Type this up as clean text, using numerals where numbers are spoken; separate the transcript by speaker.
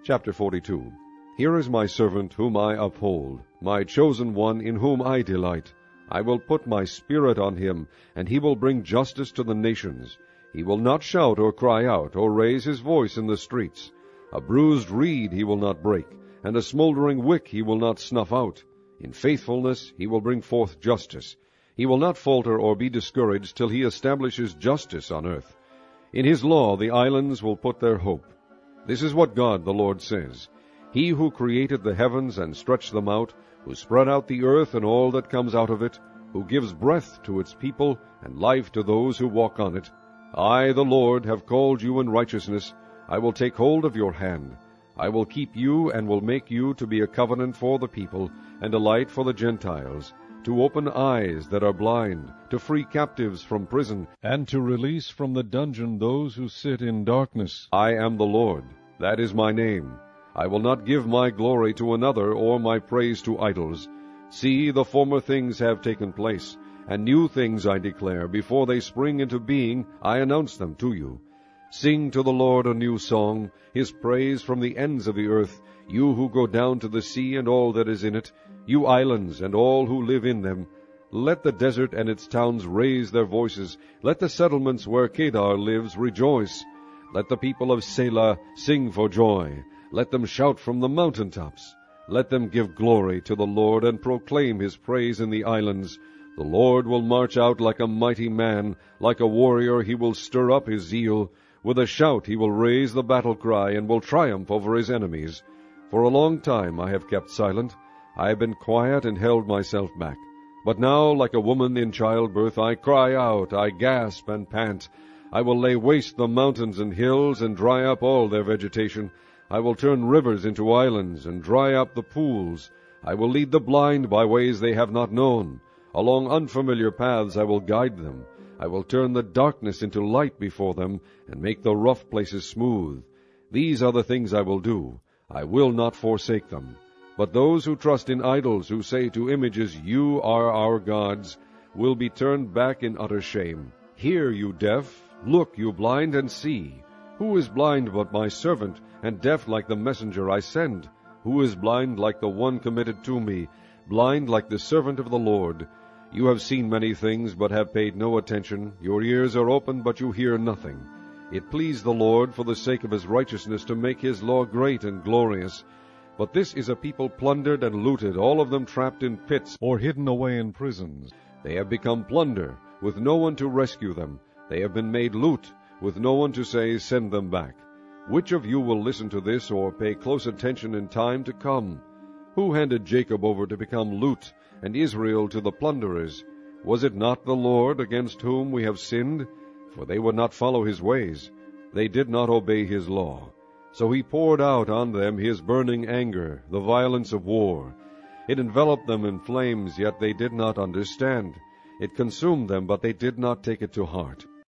Speaker 1: Chapter 42. Here is my servant whom I uphold, my chosen one in whom I delight. I will put my spirit on him, and he will bring justice to the nations. He will not shout or cry out, or raise his voice in the streets. A bruised reed he will not break, and a smoldering wick he will not snuff out. In faithfulness he will bring forth justice. He will not falter or be discouraged till he establishes justice on earth. In his law the islands will put their hope. This is what God the Lord says. He who created the heavens and stretched them out, who spread out the earth and all that comes out of it, who gives breath to its people and life to those who walk on it. I, the Lord, have called you in righteousness. I will take hold of your hand. I will keep you and will make you to be a covenant for the people and a light for the Gentiles, to open eyes that are blind, to free captives from prison, and to release from the dungeon those who sit in darkness. I am the Lord, that is my name. I will not give my glory to another or my praise to idols. See, the former things have taken place, and new things I declare. Before they spring into being, I announce them to you. Sing to the Lord a new song, his praise from the ends of the earth, you who go down to the sea and all that is in it, you islands and all who live in them. Let the desert and its towns raise their voices. Let the settlements where Kedar lives rejoice. Let the people of Selah sing for joy. Let them shout from the mountaintops. Let them give glory to the Lord and proclaim his praise in the islands. The Lord will march out like a mighty man. Like a warrior he will stir up his zeal. With a shout he will raise the battle cry and will triumph over his enemies. For a long time I have kept silent. I have been quiet and held myself back. But now, like a woman in childbirth, I cry out, I gasp and pant. I will lay waste the mountains and hills and dry up all their vegetation. I will turn rivers into islands and dry up the pools. I will lead the blind by ways they have not known. Along unfamiliar paths I will guide them. I will turn the darkness into light before them and make the rough places smooth. These are the things I will do. I will not forsake them. But those who trust in idols, who say to images, you are our gods, will be turned back in utter shame. Hear, you deaf, look, you blind, and see. Who is blind but my servant, and deaf like the messenger I send? Who is blind like the one committed to me, blind like the servant of the Lord? You have seen many things, but have paid no attention. Your ears are open, but you hear nothing. It pleased the Lord, for the sake of his righteousness, to make his law great and glorious. But this is a people plundered and looted, all of them trapped in pits or hidden away in prisons. They have become plunder, with no one to rescue them. They have been made loot, with no one to say, send them back. Which of you will listen to this or pay close attention in time to come? Who handed Jacob over to become loot, and Israel to the plunderers? Was it not the Lord against whom we have sinned? For they would not follow his ways. They did not obey his law. So he poured out on them his burning anger, the violence of war. It enveloped them in flames, yet they did not understand. It consumed them, but they did not take it to heart.